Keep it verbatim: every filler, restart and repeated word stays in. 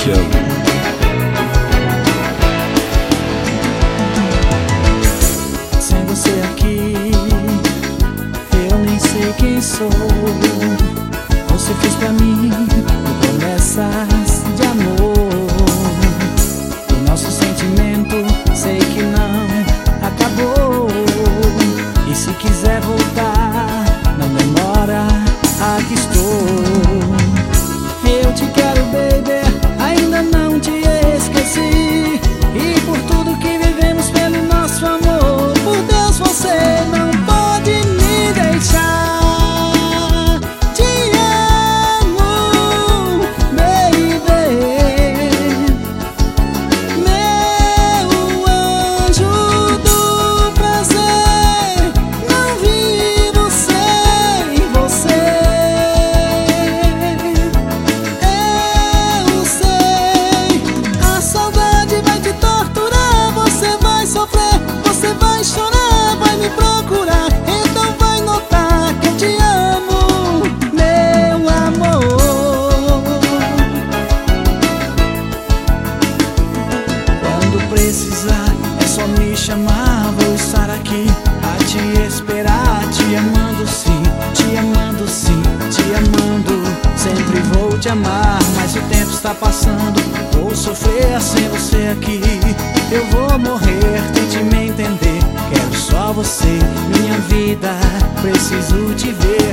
te amo. Sem você aqui, eu nem sei quem sou. Você fez pra mim promessas de amor. O nosso sentimento sei que não acabou. E se quiser voltar, não demora, aqui estou. Eu te quero, baby, ainda não te esqueci. E por tudo que vivemos pelo nosso amor, por Deus, você não pode me deixar. Te amo, baby, meu anjo do prazer. Não vivo sem você. Eu sei, a saudade vai te torturar. Você vai sofrer, você vai chorar, vai me procurar. Então vai notar que eu te amo, meu amor. Quando precisar, é só me chamar. Vou estar aqui a te esperar. Te amando sim, te amando sim, te amando. Sempre vou te amar, mas o tempo está passando. Vou sofrer sem você aqui. Eu vou morrer, tente me entender. Quero só você, minha vida, preciso te ver.